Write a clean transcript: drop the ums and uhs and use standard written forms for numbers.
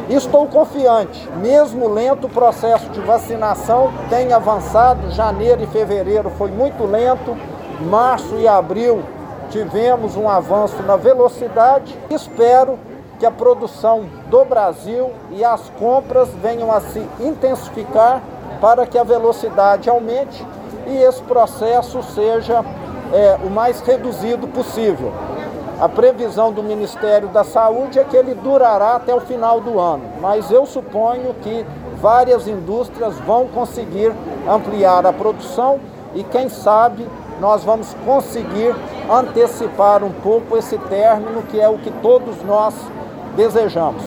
Estou confiante, mesmo lento, o processo de vacinação tem avançado. Janeiro e fevereiro foi muito lento, março e abril tivemos um avanço na velocidade. Espero que a produção do Brasil e as compras venham a se intensificar para que a velocidade aumente e esse processo seja o mais reduzido possível. A previsão do Ministério da Saúde é que ele durará até o final do ano, mas eu suponho que várias indústrias vão conseguir ampliar a produção e, quem sabe, nós vamos conseguir antecipar um pouco esse término, que é o que todos nós desejamos.